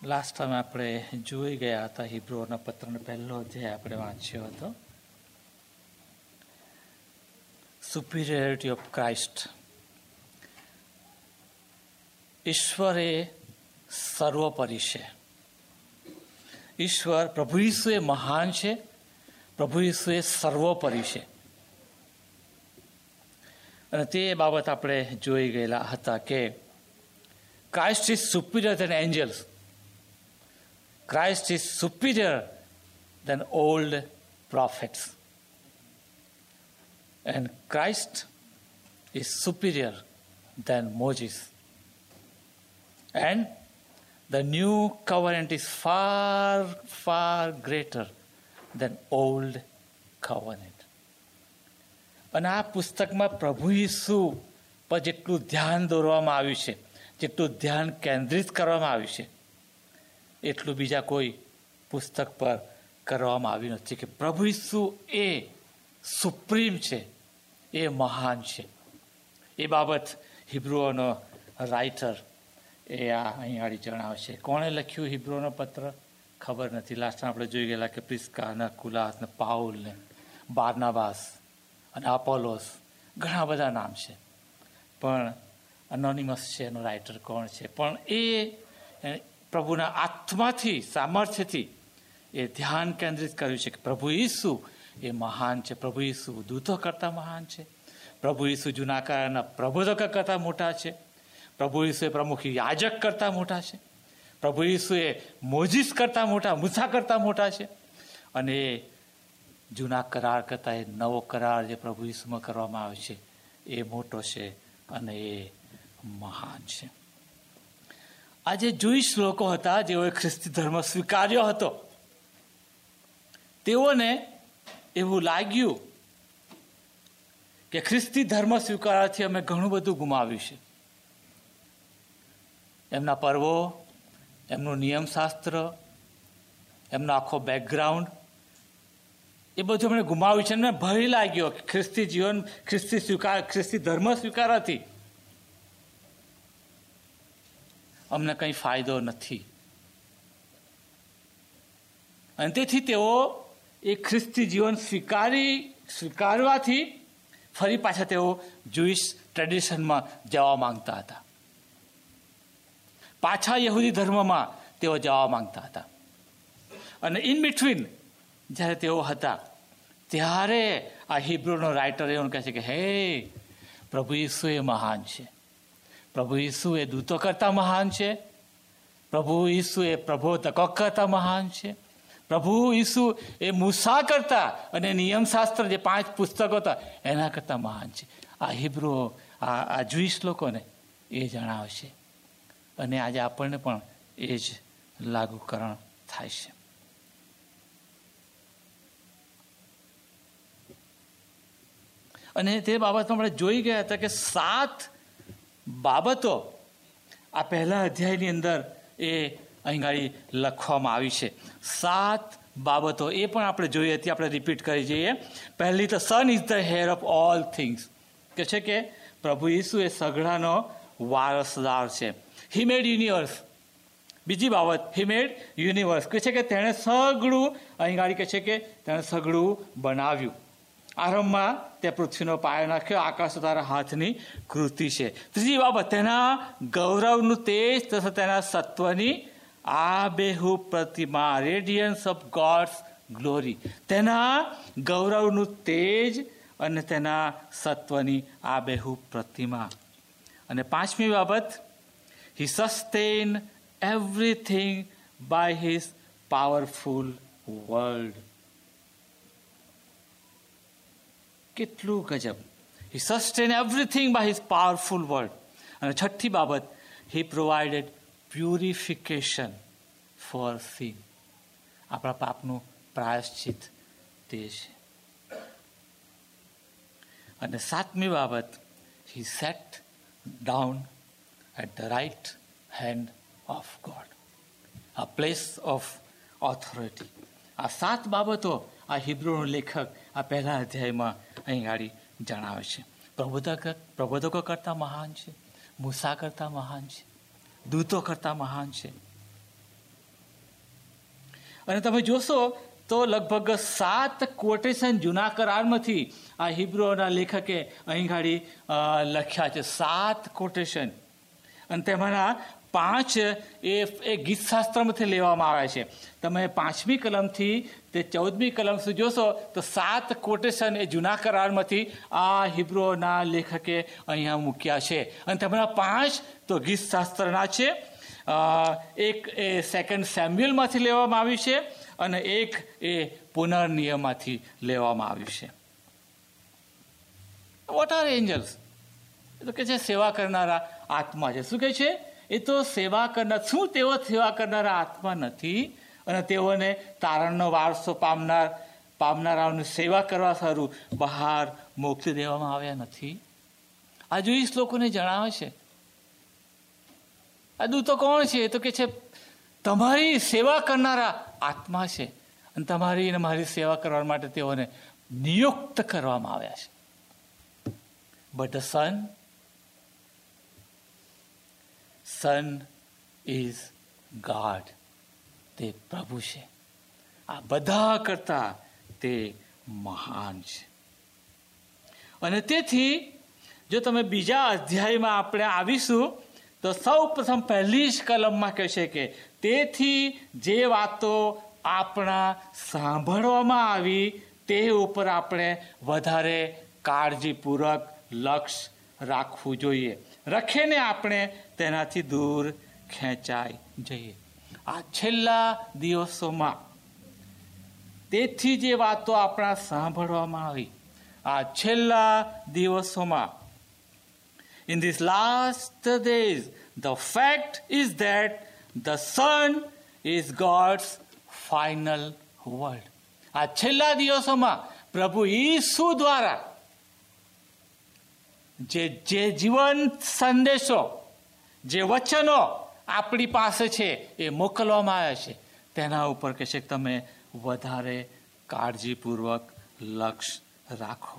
Last time આપણે જોઈ ગયા હતા હિબ્રુઓના પત્રનો પહેલો અધ્યાય આપણે વાંચ્યો હતો. Superiority of Christ. ઈશ્વર એ સર્વોપરી છે. ઈશ્વર પ્રભુ ઈસુ એ મહાન છે. પ્રભુ ઈસુ એ સર્વોપરી છે. અને તે બાબત આપણે જોઈ ગયેલા હતા કે Christ is superior than angels. Christ is superior than old prophets. And Christ is superior than Moses. And the new covenant is far, far greater than old covenant. અને આ પુસ્તકમાં પ્રભુ ઈસુ પર જેટલું ધ્યાન દોરવામાં આવ્યું છે, જેટલું ધ્યાન કેન્દ્રિત કરવામાં આવ્યું છે, એટલું બીજા કોઈ પુસ્તક પર કરવામાં આવ્યું નથી. કે પ્રભુ ઈસુ એ સુપ્રીમ છે, એ મહાન છે. એ બાબત હિબ્રુઓનો રાઇટર એ અહીં આગળ જણાવે છે. કોણે લખ્યું હિબ્રુઓનો પત્ર ખબર નથી. લાસ્ટ આપણે જોઈ ગયેલા કે પ્રિસ્કા ને અકુલાસ ને પાઉલ ને બાર્નાબાસ અને અપોલોસ, ઘણા બધા નામ છે, પણ અનોનિમસ છે એનો રાઇટર કોણ છે. પણ એ પ્રભુના આત્માથી, સામર્થ્યથી એ ધ્યાન કેન્દ્રિત કર્યું છે કે પ્રભુ ઈસુ એ મહાન છે. પ્રભુ ઈસુ દૂતો કરતાં મહાન છે. પ્રભુ ઈસુ જૂના કરારના પ્રબોધકો કરતાં મોટા છે. પ્રભુ ઈસુ એ પ્રમુખ યાજક કરતાં મોટા છે. પ્રભુ ઈસુ એ મોજીસ કરતાં મોટા, મૂસા કરતાં મોટા છે. અને એ જૂના કરાર કરતાં એ નવો કરાર જે પ્રભુ ઈસુમાં કરવામાં આવે છે એ મોટો છે અને એ મહાન છે. આ જે જુઈશ લોકો હતા, જેઓએ ખ્રિસ્તી ધર્મ સ્વીકાર્યો હતો, તેઓને એવું લાગ્યું કે ખ્રિસ્તી ધર્મ સ્વીકારવાથી અમે ઘણું બધું ગુમાવ્યું છે. એમના પર્વો, એમનું નિયમશાસ્ત્ર, એમનો આખો બેકગ્રાઉન્ડ, એ બધું એમણે ગુમાવ્યું છે. એમને ભય લાગ્યો કે ખ્રિસ્તી જીવન, ખ્રિસ્તી ધર્મ સ્વીકારવાથી અમને કંઈ ફાયદો નથી. અને તેથી તેઓ એ ખ્રિસ્તી જીવન સ્વીકારવાથી ફરી પાછા તેઓ જુઈશ ટ્રેડિશનમાં જવા માંગતા હતા. પાછા યહૂદી ધર્મમાં તેઓ જવા માંગતા હતા. અને ઇન બિટવીન જ્યારે તેઓ હતા ત્યારે આ હિબ્રુનો રાઇટર એવું કહે છે કે હે, પ્રભુ ઈસુ એ મહાન છે. પ્રભુ ઈસુ એ દૂતો કરતાં મહાન છે. પ્રભુ ઈસુ એ પ્રબોધકો કરતાં મહાન છે. પ્રભુ ઈસુ એ મૂસા કરતાં અને નિયમશાસ્ત્ર જે 5 પુસ્તકો હતા એના કરતાં મહાન છે. આ હિબ્રુ, આ જુઈશ લોકોને એ જણાવે છે. અને આજે આપણને પણ એ જ લાગુકરણ થાય છે. અને તે બાબતમાં આપણે જોઈ ગયા હતા કે 7 બાબતો આ પહેલા અધ્યાયની અંદર એ અહીં ગાડી લખવામાં આવી છે. 7 બાબતો એ પણ આપણે જોઈ હતી, આપણે રિપીટ કરી જઈએ. પહેલી તો son is the heir of all things, કે છે કે પ્રભુ ઈસુ એ સઘળાનો વારસદાર છે. He made universe. બીજી બાબત, હી મેડ યુનિવર્સ, કે છે કે તેણે સઘળું, અહીં ગાડી કે છે કે તેણે સઘળું બનાવ્યું. આરંભમાં તે પૃથ્વીનો પાયો નાખ્યો, આકાશ તારા હાથની કૃતિ છે. ત્રીજી બાબત, તેના ગૌરવનું તેજ તથા તેના સત્વની આબેહૂબ પ્રતિમા, રેડિયન્સ ઓફ ગોડ્સ ગ્લોરી. તેના ગૌરવનું તેજ અને તેના સત્વની આબેહૂબ પ્રતિમા. અને 5મી બાબત, he sustain everything by his powerful word. કેટલું ગજબ! He sustain everything by his powerful word. અને 6ઠ્ઠી બાબત, he provided purification for sin. આપણા પાપનું પ્રાયશ્ચિત તે છે. અને 7મી બાબત, he set down at the right hand of God, a place of authority. આ 7 બાબતો આ હિબ્રુનો લેખક આ પહેલા અધ્યાયમાં અહીં ગાડી જણાવે છે. પ્રબોધકો કરતાં મહાન છે, મૂસા કરતાં મહાન છે, દૂતો કરતાં મહાન છે. અને તમે જોશો તો લગભગ 7 કોટેશન જૂના કરારમાંથી આ હિબ્રુઓના લેખકે અહીં ગાડી લખ્યા છે. 7 કોટેશન, અને તેમાંના 5 એ ગીતશાસ્ત્રમાંથી લેવામાં આવ્યા છે. તમે 5મી કલમથી તે 14મી કલમ સુધી જોશો તો 7 કોટેશન એ જૂના કરારમાંથી આ હિબ્રુઓના લેખકે અહીંયા મૂક્યા છે. અને તેમાંના 5 તો ગીતશાસ્ત્રના છે. એક એ 2 સેમ્યુએલમાંથી લેવામાં આવ્યું છે, અને એક એ પુનર્નિયમમાંથી લેવામાં આવ્યું છે. What are angels? એ તો કે છે સેવા કરનારા આત્મા છે. શું કહે છે? એ તો સેવા કરનાર, શું તેઓ સેવા કરનારા આત્મા નથી? અને તેઓને તારણનો વારસો પામનારાઓની સેવા કરવા સારું બહાર મોકલી દેવામાં આવ્યા નથી? આ જોઈશ લોકોને જણાવે છે. આ દૂતો કોણ છે? એ તો કે છે તમારી સેવા કરનારા આત્મા છે, અને તમારી અને મારી સેવા કરવા માટે તેઓને નિયુક્ત કરવામાં આવ્યા છે. But the son is God. તે પ્રભુ છે. આ બધા કરતા તે મહાન છે. અને તેથી જો તમે બીજા અધ્યાયમાં આપણે આવીશું તો સૌ પ્રથમ પહેલી જ કલમમાં કહેશે કે તેથી જે વાતો આપણા સાંભળવામાં આવી તે ઉપર આપણે વધારે કાળજીપૂર્વક લક્ષ્ય રાખવું જોઈએ, રખીને આપણે તેનાથી દૂર ખેંચાઈ જઈએ. આ છેલ્લા દિવસોમાં તેથી જે વાતો આપણા સાંભળવામાં આવી, આ છેલ્લા દિવસોમાં, in these last days, the fact is that the Son is God's final word. આ છેલ્લા દિવસોમાં પ્રભુ ઈસુ દ્વારા જે જીવન સંદેશો, જે વચનો આપણી પાસે છે એ મોકલવામાં આવ્યા છે, તેના ઉપર કહે છે કે તમે વધારે કાળજીપૂર્વક લક્ષ્ય રાખો.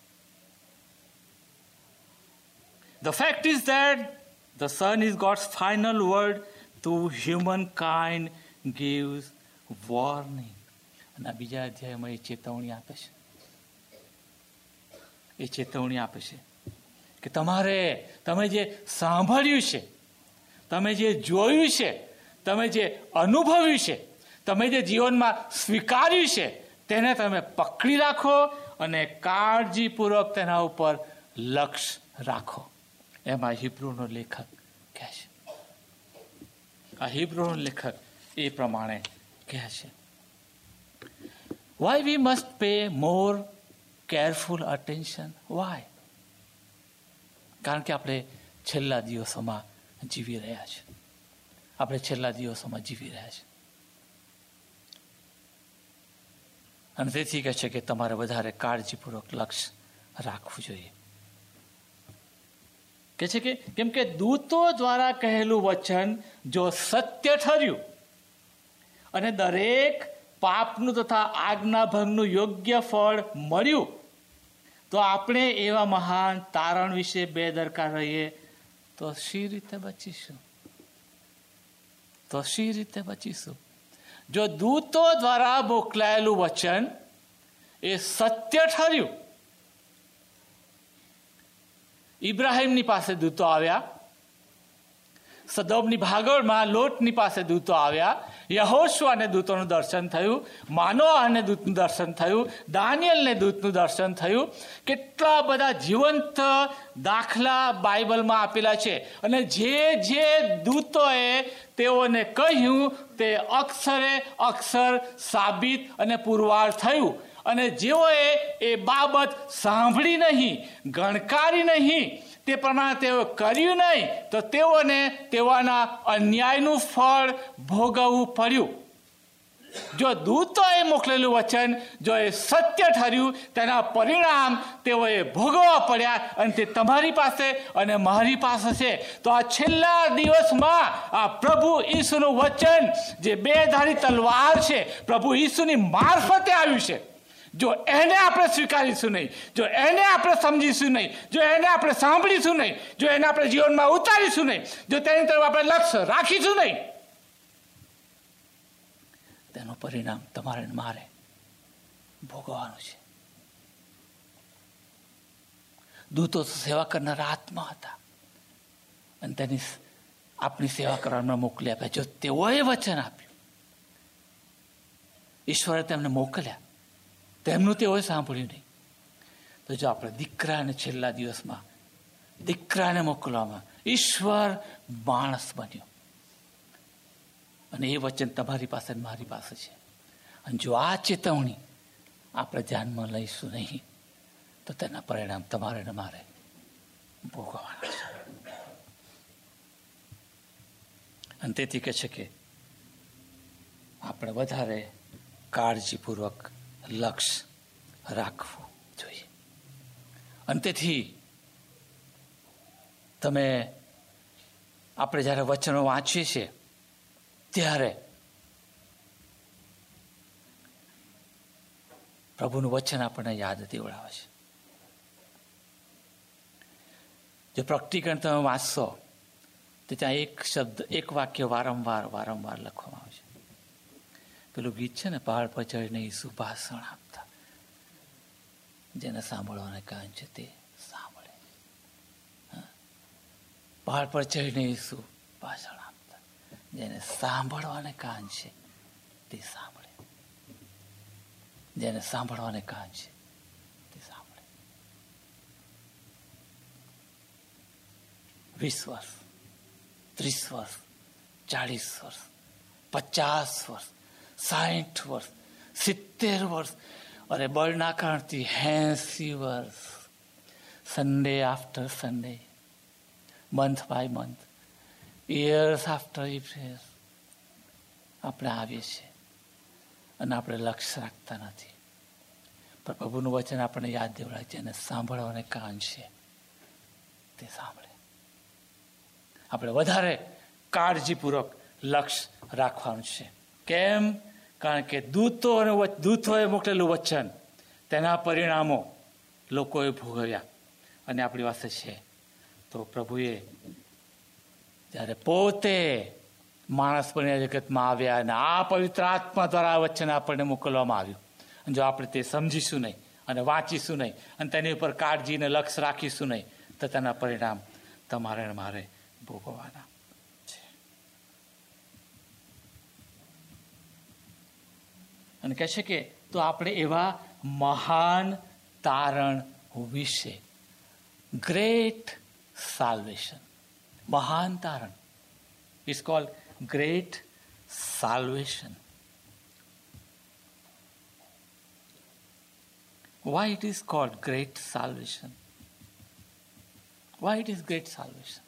The fact is that the Son is God's final word to humankind gives warning. અને બીજા અધ્યાયમાં એ ચેતવણી આપે છે. એ ચેતવણી આપે છે કે તમે જે સાંભળ્યું છે, તમે જે જોયું છે, તમે જે અનુભવ્યું છે, તમે જે જીવનમાં સ્વીકાર્યું છે, તેને તમે પકડી રાખો અને કાળજીપૂર્વક તેના ઉપર લક્ષ્ય રાખો. એમાં હિબ્રુનો લેખક કહે છે. આ હિબ્રુનો લેખક એ પ્રમાણે કહે છે. Why we must pay more careful attention? Why? કારણ કે આપણે છેલ્લા દિવસોમાં જીવી રહ્યા છે. આપણે છેલ્લા દિવસોમાં જીવી રહ્યા છે. અને તેથી કહે છે કે તમારે વધારે કાળજીપૂર્વક લક્ષ્ય રાખવું જોઈએ. કે છે કે કેમ કે દૂતો દ્વારા કહેલું વચન જો સત્ય ઠર્યું અને દરેક પાપનું તથા આજ્ઞા ભંગનું યોગ્ય ફળ મળ્યું, તો આપણે એવા મહાન તારણ વિશે બેદરકાર રહીએ તો શી રીતે બચીશું? જો દૂતો દ્વારા મોકલાયેલું વચન એ સત્ય ઠર્યું, ઇબ્રાહીમની પાસે દૂતો આવ્યા, સદોમની ભાગોળમાં લોટની પાસે દૂતો આવ્યા, યહોશુઆને દૂતોનું દર્શન થયું, માનોઆને દૂતનું દર્શન થયું, દાનિયેલને દૂતનું દર્શન થયું. કેટલા બધા જીવંત દાખલા બાઇબલમાં આપેલા છે. અને જે દૂતોએ તેઓને કહ્યું તે અક્ષરે અક્ષર સાબિત અને પુરવાર થયું. અને જેઓએ એ બાબત સાંભળી નહીં, ગણકારી નહીં, તે પ્રમાણે તેઓ કર્યું નહીં, તો તેઓને તેઓના અન્યાયનું ફળ ભોગવવું પડ્યું. જો દૂતોએ મોકલેલું વચન જો એ સત્ય ઠર્યું, તેના પરિણામ તેઓએ ભોગવવા પડ્યા, અને તે તમારી પાસે અને મારી પાસે છે. તો આ છેલ્લા દિવસમાં આ પ્રભુ ઈસુનું વચન જે બેધારી તલવાર છે, પ્રભુ ઈસુની મારફતે આવ્યું છે. જો એને આપણે સ્વીકારીશું નહીં, જો એને આપણે સમજીશું નહીં, જો એને આપણે સાંભળીશું નહીં, જો એને આપણે જીવનમાં ઉતારીશું નહીં, જો તેની તરફ આપણે લક્ષ્ય રાખીશું નહીં, તેનું પરિણામ તમારે મારે ભોગવવાનું છે. દૂતો સેવા કરનારા આત્મા હતા અને તેની આપણી સેવા કરવામાં મોકલી આપ્યા. જો તેઓએ વચન આપ્યું, ઈશ્વરે તેમને મોકલ્યા, તેમનું તેઓએ સાંભળ્યું નહીં, તો જો આપણે દીકરાને છેલ્લા દિવસમાં દીકરાને મોકલવામાં ઈશ્વર માણસ બન્યો અને એ વચન તમારી પાસે મારી પાસે છે. અને જો આ ચેતવણી આપણે ધ્યાનમાં લઈશું નહીં તો તેના પરિણામ તમારે ને મારે ભોગવવાના છે. અને તેથી કહે છે કે આપણે વધારે કાળજીપૂર્વક લક્ષ્ય રાખવું જોઈએ. અને તેથી આપણે જ્યારે વચનો વાંચીએ છીએ ત્યારે પ્રભુનું વચન આપણને યાદ દેવડાવે છે. જો પ્રેક્ટિકલ તમે વાંચશો તો ત્યાં એક શબ્દ, એક વાક્ય વારંવાર લખવામાં આવે છે. પેલું ગીત છે ને, પહાડ પર ચડીને ઈસુ ભાષણ આપતા, જેને સાંભળવાને કાન છે તે સાંભળે. પહાડ પર ચડીને ઈસુ ભાષણ આપતા, જેને સાંભળવાને કાન છે તે સાંભળે. જેને સાંભળવાને કાન છે તે સાંભળે. 20 વર્ષ, 30 વર્ષ, 40 વર્ષ, 50 વર્ષ, 60 વર્ષ, 70 વર્ષ, અને બળના કારણથી 80 વર્ષ, Sunday after Sunday, month by month, years after years આપણે આવીએ છીએ અને આપણે લક્ષ્ય રાખતા નથી. પણ પ્રભુનું વચન આપણને યાદ દેવડાવે છે, અને સાંભળવાને કાન છે તે સાંભળે. આપણે વધારે કાળજીપૂર્વક લક્ષ્ય રાખવાનું છે. કેમ? કારણ કે દૂતોએ મોકલેલું વચન, તેના પરિણામો લોકોએ ભોગવ્યા અને આપણી પાસે છે. તો પ્રભુએ જ્યારે પોતે માણસ બન્યા જગતમાં આવ્યા અને આ પવિત્ર આત્મા દ્વારા આ વચન આપણને મોકલવામાં આવ્યું, અને જો આપણે તે સમજીશું નહીં અને વાંચીશું નહીં અને તેની ઉપર કાળજીને લક્ષ્ય રાખીશું નહીં તો તેના પરિણામ તમારે ને મારે ભોગવવાના છે. અને કહે છે કે તો આપણે એવા મહાન તારણ વિશે, ગ્રેટ સાલ્વેશન, મહાન તારણ, it's called great salvation. Why it is called great salvation? Why it is great salvation?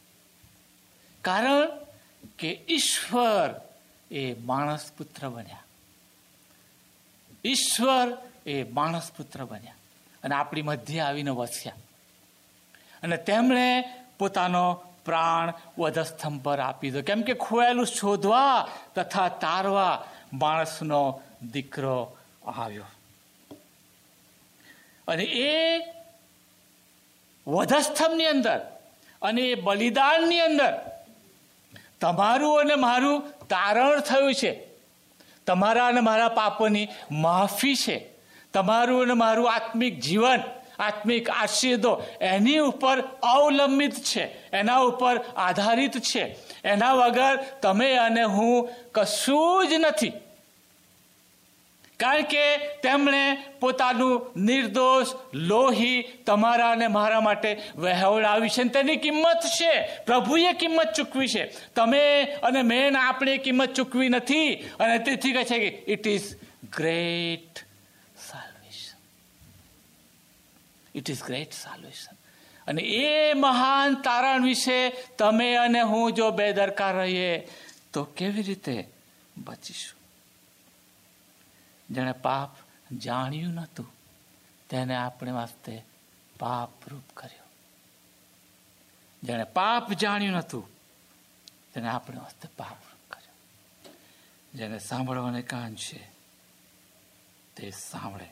કારણ કે ઈશ્વર એ માણસ પુત્ર બન્યા. ઈશ્વર એ માણસ પુત્ર બન્યા અને આપણી મધ્ય આવીને વસ્યા અને તેમણે પોતાનો પ્રાણ વધસ્તંભ પર આપી દો. કેમ કે ખોયેલું શોધવા તથા તારવા માણસનો દીકરો આવ્યો. અને એ વધસ્તંભની અંદર અને એ બલિદાનની અંદર તમારું અને મારું તારણ થયું છે. તમારા અને મારા પાપોની માફી છે. તમારું અને મારું આત્મિક જીવન, આત્મિક આશીર્વાદો એની ઉપર અવલંબિત છે, એના ઉપર આધારિત છે. એના વગર તમે અને હું કશું જ નથી. કારણ કે તેમણે પોતાનું નિર્દોષ લોહી તમારા અને મારા માટે વહેવડાવ્યું છે. તેની કિંમત છે, પ્રભુએ કિંમત ચૂકવી છે. તમે અને મેં આપણે કિંમત ચૂકવી નથી. અને તેથી કહે છે કે it is great salvation. It is great salvation. અને એ મહાન તારણ વિશે તમે અને હું જો બેદરકાર રહીએ તો કેવી રીતે બચીશું? જેણે પાપ જાણ્યું નહોતું તેને આપણે વાસ્તે પાપરૂપ કર્યો. જેણે પાપ જાણ્યું નહોતું તેને આપણે વાસ્તે પાપરૂપ કર્યો. જેને સાંભળવાને કાન છે તે સાંભળે.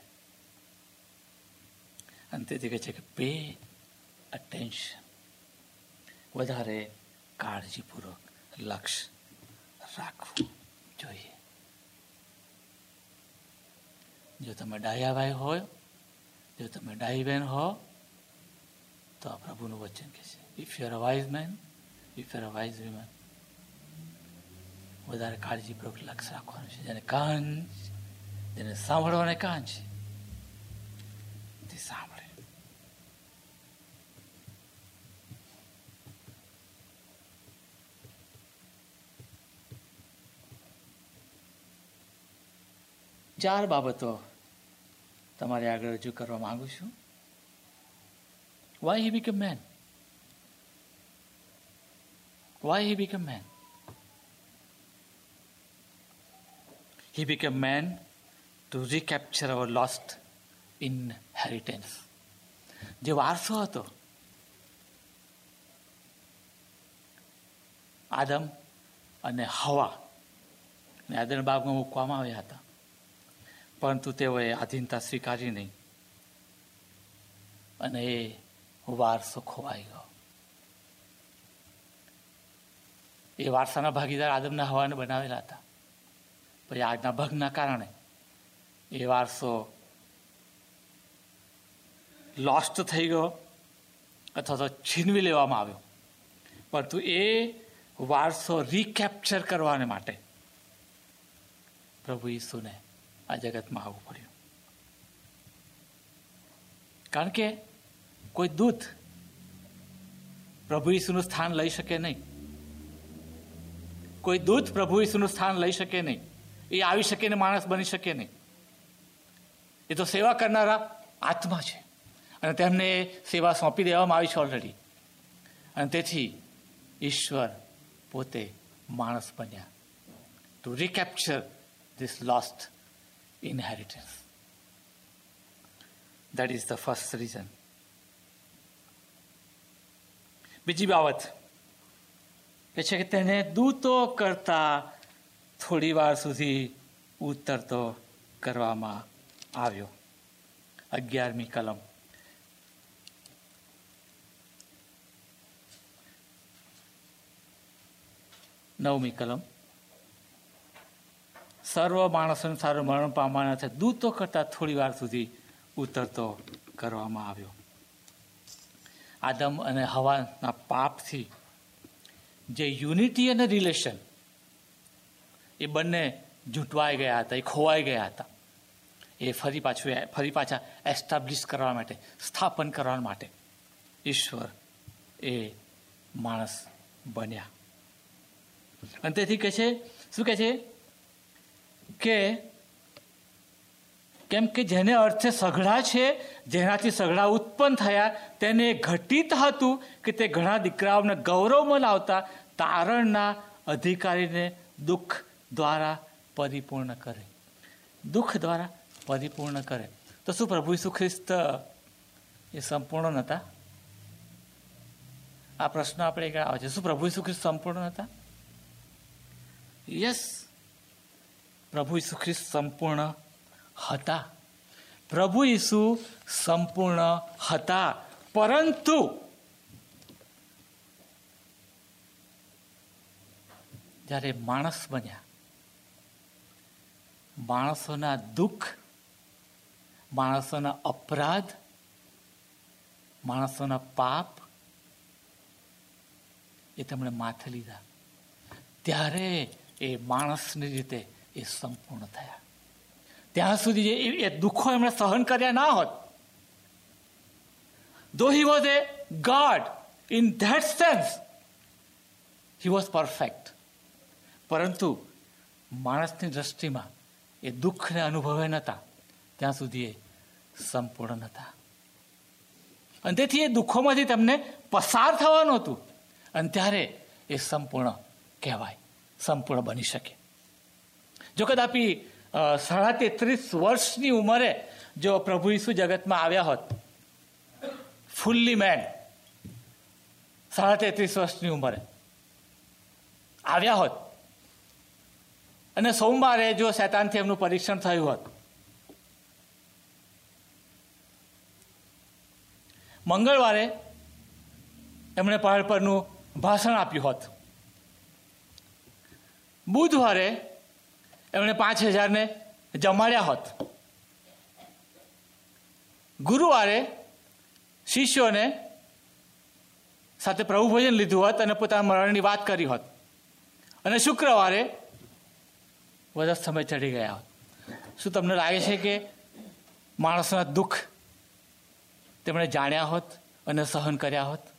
અને તેથી કહે છે કે પે અટેન્શન, વધારે કાળજીપૂર્વક લક્ષ્ય રાખવું જોઈએ. જો તમે ડાયા ભાઈ હોય, જો તમે ડાઈ બહેન હો, તો આ પ્રભુનું વચન કહે છે, if you are a wise man, if you are a wise woman, વધારે કાળજીપૂર્વક લક્ષ રાખવાનું છે. જેને કાન, જેને સાંભળવાને કાન છે તે સાંભળે. ચાર બાબતો તમારે આગળ રજૂ કરવા માંગુ છું. Why he became man? Why he became man? He became man to recapture our lost inheritance. જે વારસો હતો આદમ અને હવા ને આદમ બાગમાં મૂકવામાં આવ્યા હતા, પરંતુ તેઓએ આધીનતા સ્વીકારી નહીં અને એ વારસો ખોવાઈ ગયો. એ વારસાના ભાગીદાર આદમના હવાને બનાવેલા હતા. પછી આજના ભગના કારણે એ વારસો લોસ્ટ થઈ ગયો અથવા તો છીનવી લેવામાં આવ્યો. પરંતુ એ વારસો રીકેપ્ચર કરવાને માટે પ્રભુ ઈસુને આ જગતમાં આવવું પડ્યું. કારણ કે કોઈ દૂત પ્રભુ ઈસુનું સ્થાન લઈ શકે નહીં. કોઈ દૂત પ્રભુ ઈસુનું સ્થાન લઈ શકે નહીં. એ આવી શકે ને માણસ બની શકે નહીં. એ તો સેવા કરનારા આત્મા છે અને તેમને સેવા સોંપી દેવામાં આવી છે ઓલરેડી. અને તેથી ઈશ્વર પોતે માણસ બન્યા to recapture this lost inheritance. That is the first reason. બીજી બાબત કે છે કે તેને દૂતો કરતા થોડી વાર સુધી ઉતરતો કરવામાં આવ્યો. 11મી કલમ. નવમી કલમ. સર્વ માણસોને સારું મરણ પામવાના છે, દૂતો કરતા થોડી વાર સુધી ઉતરતો કરવામાં આવ્યો. આદમ અને હવાના પાપથી જે યુનિટી અને રિલેશન એ બંને જૂટવાઈ ગયા હતા, એ ખોવાઈ ગયા હતા. એ ફરી પાછા એસ્ટાબ્લિશ કરવા માટે, સ્થાપન કરવા માટે ઈશ્વર એ માણસ બન્યા. અને તેથી કહે છે, શું કહે છે કે કેમ કે જેને અર્થે સઘળા છે, જેનાથી સઘળા ઉત્પન્ન થયા, તેને ઘટિત હતું કે તે ઘણા દીકરાઓને ગૌરવમાં લાવતા તારણના અધિકારીને દુઃખ દ્વારા પરિપૂર્ણ કરે. દુઃખ દ્વારા પરિપૂર્ણ કરે. તો શું પ્રભુ ઈસુ ખ્રિસ્ત એ સંપૂર્ણ નહોતા? આ પ્રશ્ન આપણે આવે છે, શું પ્રભુ ઈસુ ખ્રિસ્ત સંપૂર્ણ હતા? યસ, પ્રભુ ઈસુ ખ્રિસ્ત સંપૂર્ણ હતા. પ્રભુ ઈસુ સંપૂર્ણ હતા, પરંતુ જ્યારે માણસ બન્યા, માણસોના દુઃખ, માણસોના અપરાધ, માણસોના પાપ એ તેમણે માથે લીધા, ત્યારે એ માણસની રીતે એ સંપૂર્ણ થયા. ત્યાં સુધી એ દુઃખો એમણે સહન કર્યા ના હોત. Though he was a God, in that sense, he was perfect. પરંતુ માણસની દ્રષ્ટિમાં એ દુઃખને અનુભવે નહોતા, ત્યાં સુધી એ સંપૂર્ણ હતા. અને તેથી એ દુઃખોમાંથી તેમને પસાર થવાનું હતું, અને ત્યારે એ સંપૂર્ણ કહેવાય, સંપૂર્ણ બની શકે. જો કદાપી 33 વર્ષની ઉંમરે જો પ્રભુ ઈસુ જગતમાં આવ્યા હોત, ફુલ્લી મેન, 33 વર્ષની ઉંમરે આવ્યા હોત, અને સોમવારે જો શૈતાનથી એમનું પરીક્ષણ થયું હોત, મંગળવારે એમણે પહાડ પરનું ભાષણ આપ્યું હોત, બુધવારે એમણે 5000ને જમાડ્યા હોત, ગુરુવારે શિષ્યોને સાથે પ્રભુ ભોજન લીધું હોત અને પોતાના મરણની વાત કરી હોત, અને શુક્રવારે વધુ સમય ચડી ગયા હોત, શું તમને લાગે છે કે માણસોના દુઃખ તેમણે જાણ્યા હોત અને સહન કર્યા હોત?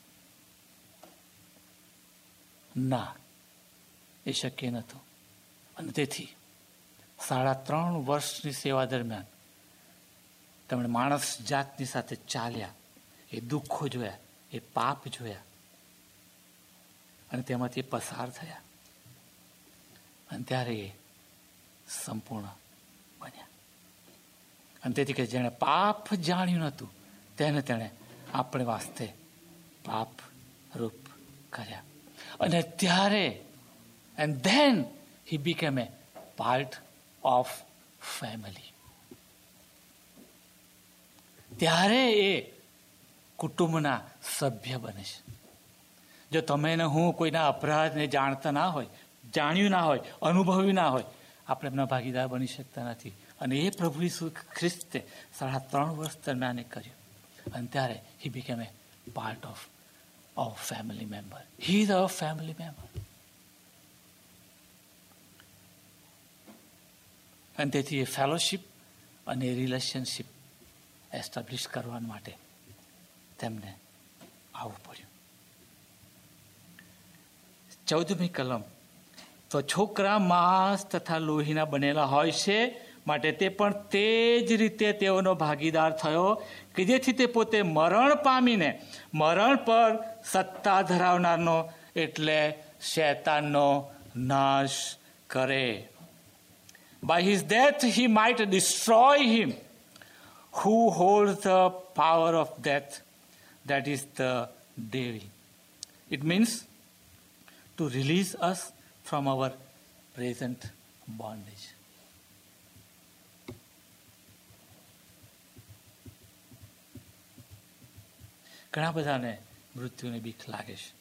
ના, એ શક્ય નહોતું. અને તેથી 3.5 વર્ષની સેવા દરમિયાન તેમણે માણસ જાતની સાથે ચાલ્યા, એ દુઃખો જોયા, એ પાપ જોયા, અને તેમાંથી પસાર થયા, અને ત્યારે એ સંપૂર્ણ બન્યા. અને તેથી કે જેણે પાપ જાણ્યું નહોતું તેને તેણે આપણે વાસ્તે પાપ રૂપ કર્યા. અને ત્યારે and then he became a part of family. ત્યારે એ કુટુંબના સભ્ય બને છે. જો તમે ને હું કોઈના અપરાધને જાણતા ના હોય, જાણ્યું ના હોય, અનુભવ્યું ના હોય, આપણે એમના ભાગીદાર બની શકતા નથી. અને એ પ્રભુ ઈસુ ખ્રિસ્તે 3.5 વર્ષ દરમિયાન એ કર્યું. અને ત્યારે he became a part of our family member. He is our family member. અને તેથી એ ફેલોશિપ અને રિલેશનશિપ એસ્ટાબ્લિશ કરવા માટે તેમને આવવું પડ્યું. 14મી કલમ, તો છોકરા માંસ તથા લોહીના બનેલા હોય છે, માટે તે પણ તે જ રીતે તેઓનો ભાગીદાર થયો કે જેથી તે પોતે મરણ પામીને મરણ પર સત્તા ધરાવનારનો એટલે શૈતાનનો નાશ કરે. By his death he might destroy him who holds the power of death, that is the devil. It means to release us from our present bondage. ઘણા બધાને મૃત્યુની બીક લાગે છે.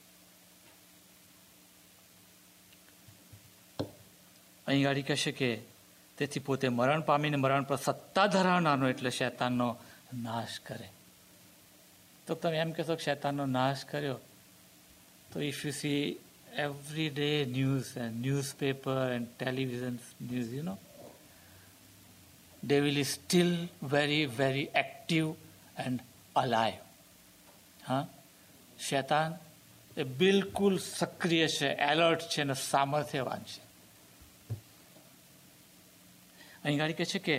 અહીં ગાડી કહેશે કે તેથી પોતે મરણ પામીને મરણ પર સત્તા ધરાવનારનો એટલે શૈતાનનો નાશ કરે. તો તમે એમ કહેશો કે શૈતાનનો નાશ કર્યો, તો if you see every day news and newspaper and television news, you know, devil is still very, very active and alive. હા, શૈતાન એ બિલકુલ સક્રિય છે, એલર્ટ છે અને સામર્થ્યવાન છે. અહીં ગાડી કહે છે કે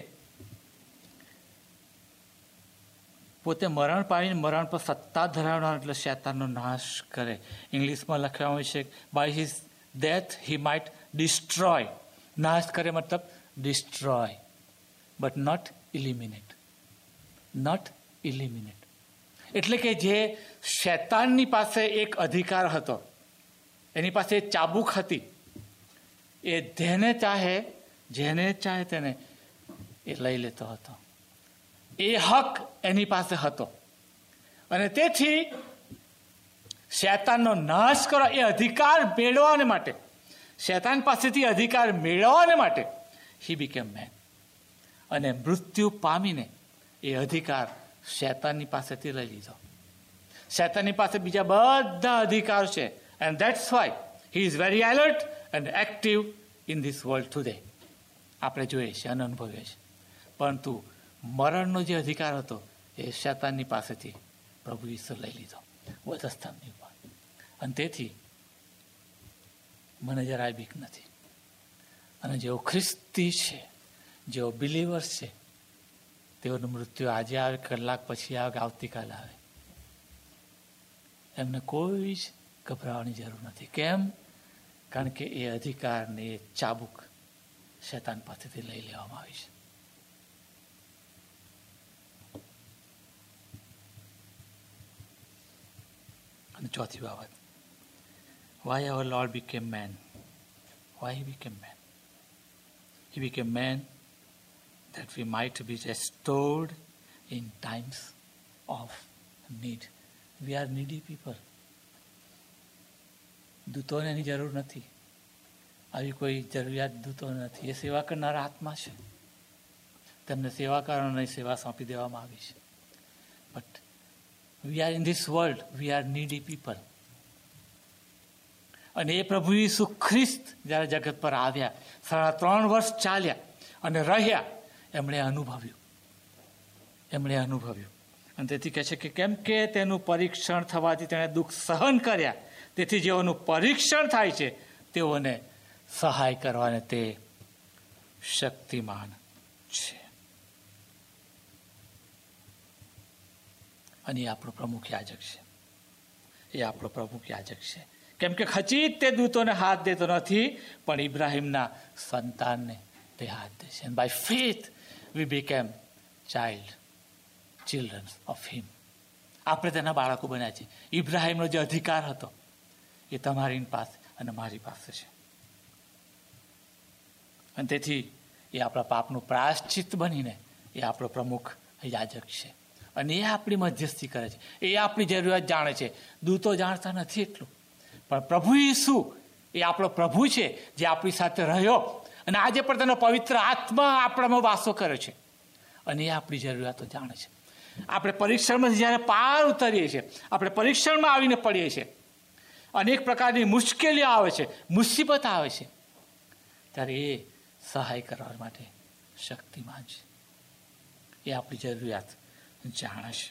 પોતે મરણ પામીને મરણ પર સત્તા ધરાવનાર એટલે શૈતાનનો નાશ કરે. ઇંગ્લિશમાં લખવામાં આવે છે by his death he might destroy. નાશ કરે મતલબ destroy, but not eliminate. Not eliminate એટલે કે જે શૈતાનની પાસે એક અધિકાર હતો, એની પાસે ચાબુક હતી, એ જેને ચાહે તેને એ લઈ લેતો હતો. એ હક એની પાસે હતો, અને તેથી શૈતાનનો નાશ કરો, એ અધિકાર મેળવવાને માટે, શૈતાન પાસેથી અધિકાર મેળવવાને માટે હી બીકેમ મેન. અને મૃત્યુ પામીને એ અધિકાર શૈતાનની પાસેથી લઈ લીધો. શૈતાનની પાસે બીજા બધા અધિકાર છે, and that's why he is very alert and active in this world today. આપણે જોઈએ છીએ અને અનુભવીએ છીએ. પરંતુ મરણનો જે અધિકાર હતો એ શૈતાનની પાસેથી પ્રભુ ઈસુ લઈ લીધો વધસ્તંભની ઉપર. અને તેથી મને જરાય બીક નથી. અને જેઓ ખ્રિસ્તી છે, જેઓ બિલીવર્સ છે, તેઓનું મૃત્યુ આજે આવે, કલાક પછી આવે, આવતીકાલે આવે, એમને કોઈ જ ગભરાવાની જરૂર નથી. કેમ? કારણ કે એ અધિકારને એ ચાબુક શૈતાન પાસેથી લઈ લેવામાં આવી છે. અને ચોથી બાબત, why our Lord became man? Why he became man? He became man that we might be restored in times of need. We are needy people. દૂતોને એની જરૂર નથી, આવી કોઈ જરૂરિયાત દૂતો નથી. એ સેવા કરનારા આત્મા છે, તેમને સેવા કરવાની સેવા સોંપી દેવામાં આવી છે. But we are in this world, we are needy people. અને એ પ્રભુ ઈસુ ખ્રિસ્ત જ્યારે જગત પર આવ્યા, 3.5 વર્ષ ચાલ્યા અને રહ્યા, એમણે અનુભવ્યું. અને તેથી કહે છે કે કેમ કે તેનું પરીક્ષણ થવાથી તેણે દુઃખ સહન કર્યા, તેથી જેઓનું પરીક્ષણ થાય છે તેઓને સહાય કરવાને તે શક્તિમાન છે. અને એ આપણો પ્રમુખ યાજક છે. કેમ કે ખચિત તે દૂતોને હાથ દેતો નથી, પણ ઇબ્રાહિમના સંતાનને તે હાથ દે છે. By faith we became children of him. આપણે તેના બાળકો બન્યા છીએ. ઇબ્રાહિમનો જે અધિકાર હતો એ તમારી પાસે અને મારી પાસે છે. અને તેથી એ આપણા પાપનું પ્રાયશ્ચિત બનીને એ આપણો પ્રમુખ યાજક છે. અને એ આપણી મધ્યસ્થી કરે છે. એ આપણી જરૂરિયાત જાણે છે. દૂતો જાણતા નથી એટલું, પણ પ્રભુ ઈસુ એ આપણો પ્રભુ છે, જે આપણી સાથે રહ્યો અને આજે પણ તેનો પવિત્ર આત્મા આપણામાં વાસો કરે છે. અને એ આપણી જરૂરિયાતો જાણે છે. આપણે પરીક્ષણમાં જ્યારે પાર ઉતરીએ છીએ, આપણે પરીક્ષણમાં આવીને પડીએ છીએ, અનેક પ્રકારની મુશ્કેલીઓ આવે છે, મુસીબત આવે છે, ત્યારે એ સહાય કરવા માટે શક્તિમાન છે. એ આપણી જરૂરિયાત જાણે છે.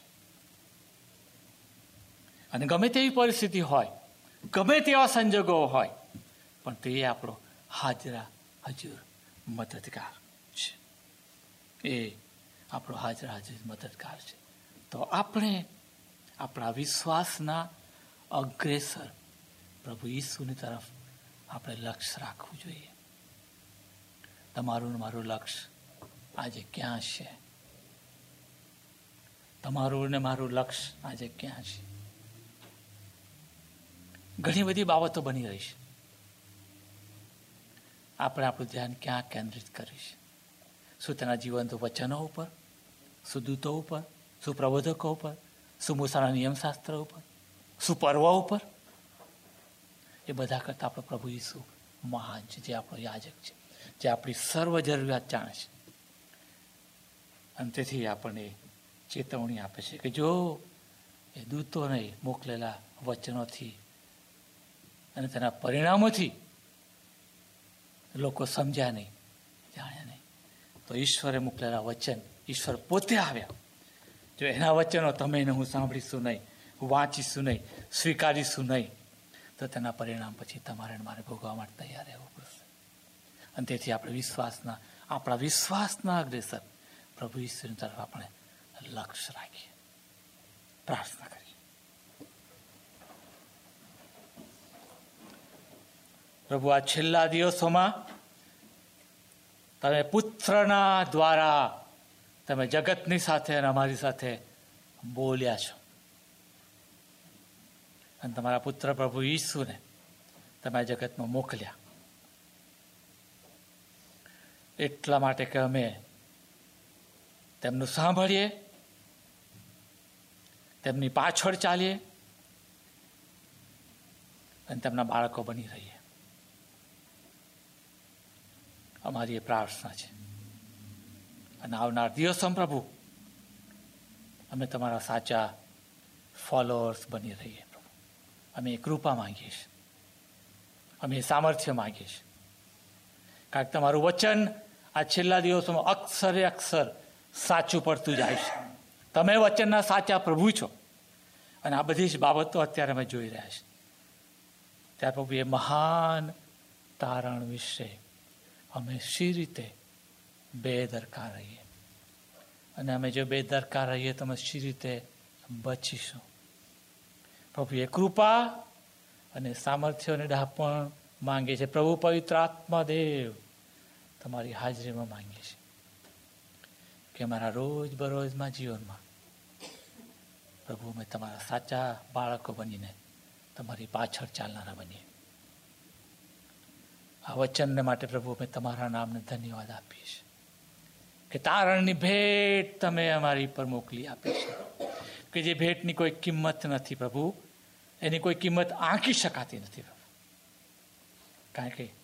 અને ગમે તેવી પરિસ્થિતિ હોય, ગમે તેવા સંજોગો હોય, પણ તે આપણો હજૂર મદદગાર છે. એ આપણો હાજર મદદગાર છે. તો આપણે આપણા વિશ્વાસના અગ્રેસર પ્રભુ ઈસુની તરફ આપણે લક્ષ્ય રાખવું જોઈએ. તમારું ને મારું લક્ષ્ય આજે ક્યાં છે? તમારું ને મારું લક્ષ્ય આજે ક્યાં છે? ઘણી બધી બાબતો બની રહી છે. આપણે આપણું ધ્યાન ક્યાં કેન્દ્રિત કરીશું? શું તેના જીવંત વચનો ઉપર, શું દૂતો ઉપર, શું પ્રબોધકો ઉપર, શું મૂસાના નિયમશાસ્ત્ર ઉપર, શું પર્વ ઉપર? એ બધા કરતાં આપણો પ્રભુ ઈસુ મહાન છે, જે આપણો યાજક છે, જે આપણી સર્વ જરૂરિયાત જાણે છે. અને તેથી આપણને ચેતવણી આપે છે કે જો એ દૂતોને મોકલેલા વચનોથી અને તેના પરિણામોથી લોકો સમજ્યા નહીં, જાણ્યા નહીં, તો ઈશ્વરે મોકલેલા વચન, ઈશ્વર પોતે આવ્યા. જો એના વચનો તમે એને હું સાંભળીશું નહીં, વાંચીશું નહીં, સ્વીકારીશું નહીં, તો તેના પરિણામ પછી તમારે મારે ભોગવવા માટે તૈયાર રહેવું પડશે. અને તેથી આપણે આપણા વિશ્વાસના અગ્રેસર પ્રભુ ઈશ્વરની તરફ આપણે લક્ષ્ય રાખીએ. પ્રાર્થના કરીએ. પ્રભુ, આ છેલ્લા દિવસોમાં તમે પુત્રના દ્વારા તમે જગતની સાથે અને અમારી સાથે બોલ્યા છો. અને તમારા પુત્ર પ્રભુ ઈસુને તમે જગતમાં મોકલ્યા એટલા માટે કે અમે તેમનું સાંભળીએ, તેમની પાછળ ચાલીએ અને તેમના બાળકો બની રહીએ. અમારી એ પ્રાર્થના છે. અને આવનાર દિવસોમાં પ્રભુ અમે તમારા સાચા ફોલોઅર્સ બની રહીએ. પ્રભુ, અમે એ કૃપા માંગીએ છીએ, અમે એ સામર્થ્ય માંગીએ છીએ. કારણ કે તમારું વચન આ છેલ્લા દિવસોમાં અક્ષરે અક્ષર સાચું પડતું જાય છે. તમે વચનના સાચા પ્રભુ છો. અને આ બધી જ બાબતો અત્યારે અમે જોઈ રહ્યા છીએ. ત્યારે પ્રભુ, એ મહાન તારણ વિશે અમે શી રીતે બેદરકાર રહીએ, અને અમે જો બેદરકાર રહીએ તો અમે શી રીતે બચીશું? પ્રભુ, એ કૃપા અને સામર્થ્ય અને ડહાપણ માંગે છે. પ્રભુ પવિત્ર આત્મા દેવ, તમારી હાજરીમાં માંગીએ છીએ કે અમારા રોજ બરોજના જીવનમાં પ્રભુ અમે તમારા સાચા બાળકો બનીને તમારી પાછળ ચાલનારા બનીએ. આ વચનને માટે પ્રભુ અમે તમારા નામને ધન્યવાદ આપીએ છીએ કે તારણની ભેટ તમે અમારી પર મોકલી આપી છે, કે જે ભેટની કોઈ કિંમત નથી પ્રભુ, એની કોઈ કિંમત આંકી શકાતી નથી પ્રભુ. કારણ કે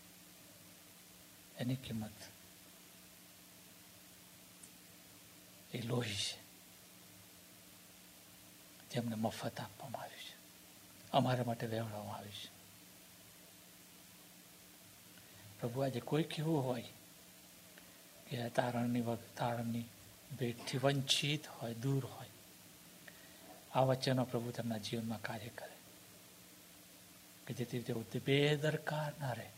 એની કિંમત એ લોહી છે, જેમને મફત આપવામાં આવ્યું છે, અમારા માટે વહેવડાવવામાં આવ્યું છે. પ્રભુ, આજે કોઈક એવું હોય કે તારણની ભેટથી વંચિત હોય, દૂર હોય, આ વચનો પ્રભુ તેમના જીવનમાં કાર્ય કરે, કે જેથી તેઓ બેદરકાર ના રહે,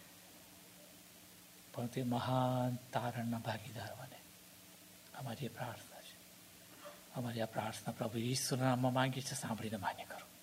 પણ તે મહાન તારણના ભાગીદાર બને. અમારી પ્રાર્થના છે. અમારી આ પ્રાર્થના પ્રભુ ઈસુના નામમાં માંગી છે. સાંભળીને માન્ય કરો.